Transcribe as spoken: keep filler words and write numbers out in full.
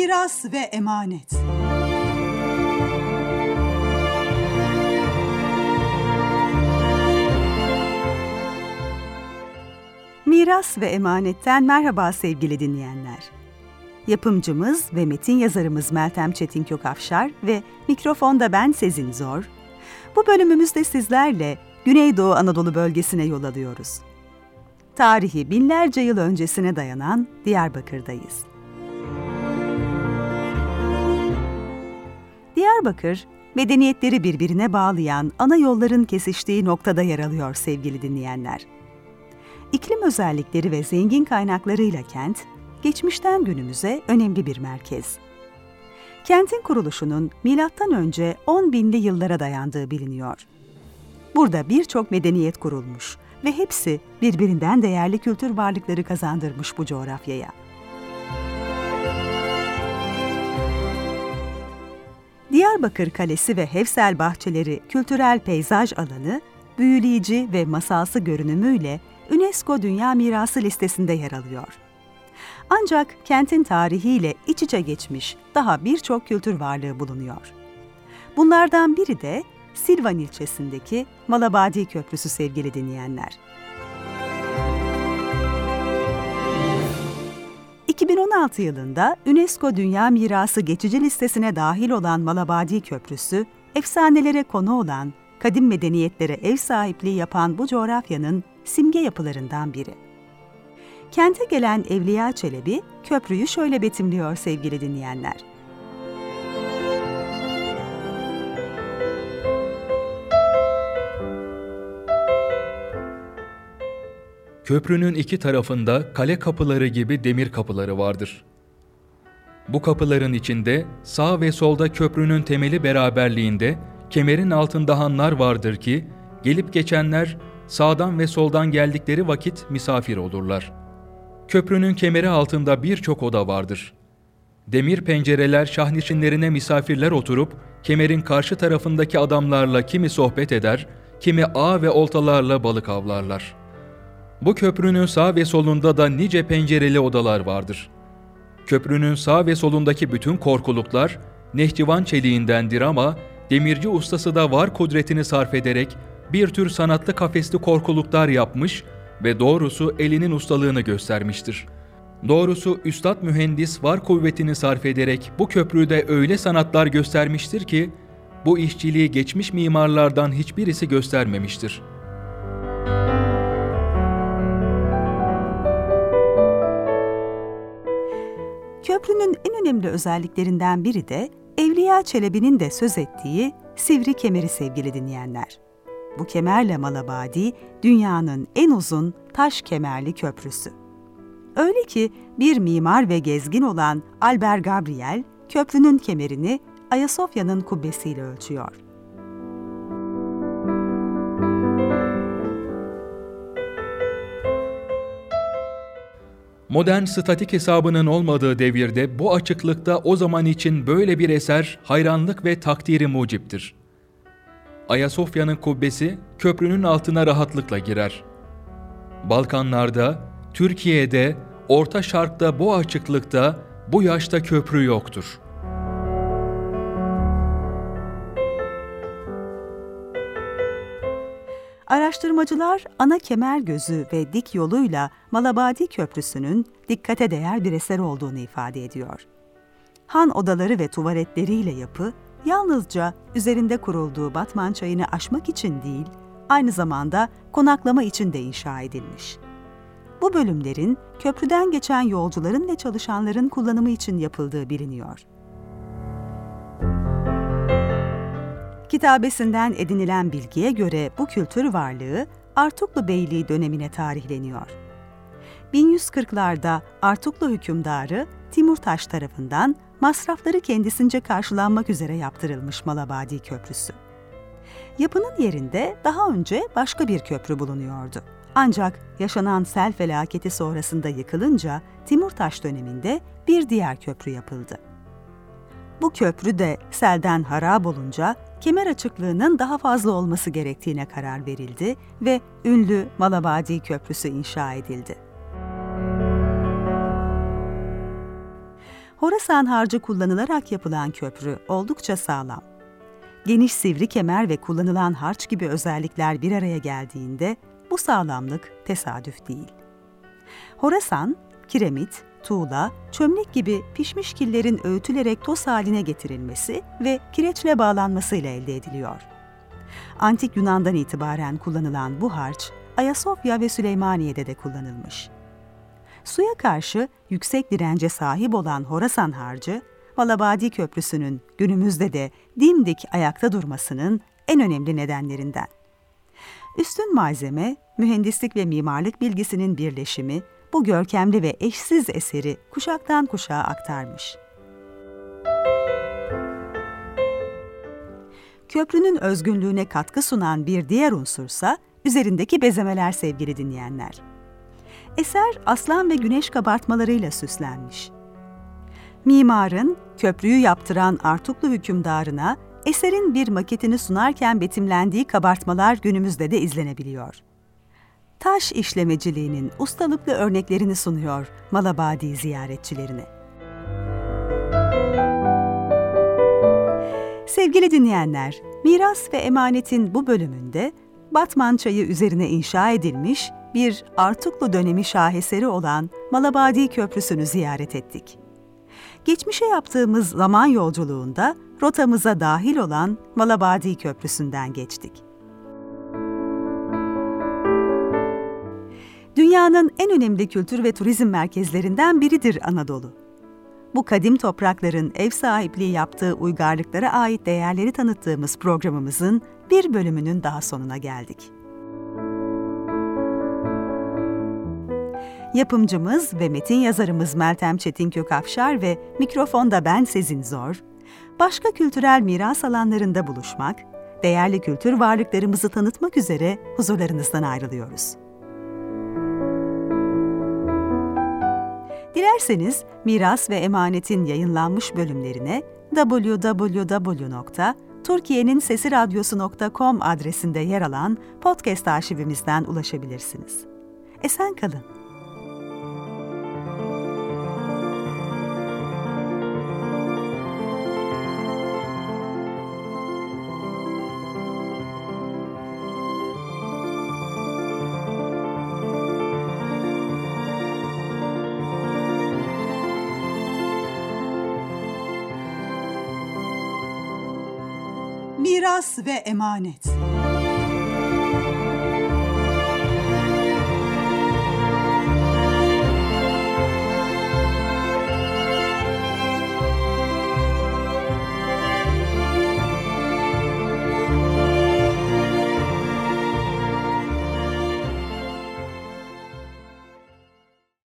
Miras ve emanet. Miras ve emanetten merhaba sevgili dinleyenler. Yapımcımız ve metin yazarımız Meltem Çetin Kökafşar ve mikrofonda ben Sezin Zor. Bu bölümümüzde sizlerle Güneydoğu Anadolu bölgesine yol alıyoruz. Tarihi binlerce yıl öncesine dayanan Diyarbakır'dayız. Diyarbakır, medeniyetleri birbirine bağlayan ana yolların kesiştiği noktada yer alıyor sevgili dinleyenler. İklim özellikleri ve zengin kaynaklarıyla kent, geçmişten günümüze önemli bir merkez. Kentin kuruluşunun milattan önce on binli yıllara dayandığı biliniyor. Burada birçok medeniyet kurulmuş ve hepsi birbirinden değerli kültür varlıkları kazandırmış bu coğrafyaya. Diyarbakır Kalesi ve Hevsel Bahçeleri kültürel peyzaj alanı, büyüleyici ve masalsı görünümüyle UNESCO Dünya Mirası listesinde yer alıyor. Ancak kentin tarihiyle iç içe geçmiş daha birçok kültür varlığı bulunuyor. Bunlardan biri de Silvan ilçesindeki Malabadi Köprüsü sevgili dinleyenler. iki bin on altı yılında UNESCO Dünya Mirası geçici listesine dahil olan Malabadi Köprüsü, efsanelere konu olan, kadim medeniyetlere ev sahipliği yapan bu coğrafyanın simge yapılarından biri. Kente gelen Evliya Çelebi, köprüyü şöyle betimliyor sevgili dinleyenler. Köprünün iki tarafında kale kapıları gibi demir kapıları vardır. Bu kapıların içinde sağ ve solda köprünün temeli beraberliğinde kemerin altında hanlar vardır ki, gelip geçenler sağdan ve soldan geldikleri vakit misafir olurlar. Köprünün kemeri altında birçok oda vardır. Demir pencereler şahnişinlerine misafirler oturup, kemerin karşı tarafındaki adamlarla kimi sohbet eder, kimi ağ ve oltalarla balık avlarlar. Bu köprünün sağ ve solunda da nice pencereli odalar vardır. Köprünün sağ ve solundaki bütün korkuluklar Nehçıvan çeliğindendir ama demirci ustası da var kudretini sarf ederek bir tür sanatlı kafesli korkuluklar yapmış ve doğrusu elinin ustalığını göstermiştir. Doğrusu üstad mühendis var kuvvetini sarf ederek bu köprüde öyle sanatlar göstermiştir ki bu işçiliği geçmiş mimarlardan hiçbirisi göstermemiştir. Köprünün en önemli özelliklerinden biri de Evliya Çelebi'nin de söz ettiği sivri kemeri sevgili dinleyenler. Bu kemerle Malabadi, dünyanın en uzun taş kemerli köprüsü. Öyle ki bir mimar ve gezgin olan Albert Gabriel, köprünün kemerini Ayasofya'nın kubbesiyle ölçüyor. Modern statik hesabının olmadığı devirde bu açıklıkta o zaman için böyle bir eser hayranlık ve takdiri muciptir. Ayasofya'nın kubbesi köprünün altına rahatlıkla girer. Balkanlarda, Türkiye'de, Orta Şark'ta bu açıklıkta, bu yaşta köprü yoktur. Araştırmacılar ana kemer gözü ve dik yoluyla Malabadi Köprüsü'nün dikkate değer bir eser olduğunu ifade ediyor. Han odaları ve tuvaletleriyle yapı, yalnızca üzerinde kurulduğu Batman çayını aşmak için değil, aynı zamanda konaklama için de inşa edilmiş. Bu bölümlerin köprüden geçen yolcuların ve çalışanların kullanımı için yapıldığı biliniyor. Kitabesinden edinilen bilgiye göre bu kültür varlığı Artuklu Beyliği dönemine tarihleniyor. bin yüz kırklarda Artuklu hükümdarı Timurtaş tarafından masrafları kendisince karşılanmak üzere yaptırılmış Malabadi Köprüsü. Yapının yerinde daha önce başka bir köprü bulunuyordu. Ancak yaşanan sel felaketi sonrasında yıkılınca Timurtaş döneminde bir diğer köprü yapıldı. Bu köprü de selden harap olunca kemer açıklığının daha fazla olması gerektiğine karar verildi ve ünlü Malabadi Köprüsü inşa edildi. Horasan harcı kullanılarak yapılan köprü oldukça sağlam. Geniş sivri kemer ve kullanılan harç gibi özellikler bir araya geldiğinde bu sağlamlık tesadüf değil. Horasan, kiremit, tuğla, çömlek gibi pişmiş killerin öğütülerek toz haline getirilmesi ve kireçle bağlanmasıyla elde ediliyor. Antik Yunan'dan itibaren kullanılan bu harç, Ayasofya ve Süleymaniye'de de kullanılmış. Suya karşı yüksek dirence sahip olan Horasan harcı, Malabadi Köprüsü'nün günümüzde de dimdik ayakta durmasının en önemli nedenlerinden. Üstün malzeme, mühendislik ve mimarlık bilgisinin birleşimi, bu görkemli ve eşsiz eseri kuşaktan kuşağa aktarmış. Köprünün özgünlüğüne katkı sunan bir diğer unsursa üzerindeki bezemeler sevgili dinleyenler. Eser aslan ve güneş kabartmalarıyla süslenmiş. Mimarın, köprüyü yaptıran Artuklu hükümdarına eserin bir maketini sunarken betimlendiği kabartmalar günümüzde de izlenebiliyor. Taş işlemeciliğinin ustalıklı örneklerini sunuyor Malabadi ziyaretçilerine. Sevgili dinleyenler, Miras ve Emanet'in bu bölümünde Batman Çayı üzerine inşa edilmiş bir Artuklu dönemi şaheseri olan Malabadi Köprüsü'nü ziyaret ettik. Geçmişe yaptığımız zaman yolculuğunda rotamıza dahil olan Malabadi Köprüsü'nden geçtik. Dünyanın en önemli kültür ve turizm merkezlerinden biridir Anadolu. Bu kadim toprakların ev sahipliği yaptığı uygarlıklara ait değerleri tanıttığımız programımızın bir bölümünün daha sonuna geldik. Yapımcımız ve metin yazarımız Meltem Çetin Kökafşar ve mikrofonda ben Sezin Zor, başka kültürel miras alanlarında buluşmak, değerli kültür varlıklarımızı tanıtmak üzere huzurlarınızdan ayrılıyoruz. Dilerseniz Miras ve Emanet'in yayınlanmış bölümlerine double-u double-u double-u nokta turkiyenin sesi radyosu nokta com adresinde yer alan podcast arşivimizden ulaşabilirsiniz. Esen kalın. Miras ve Emanet.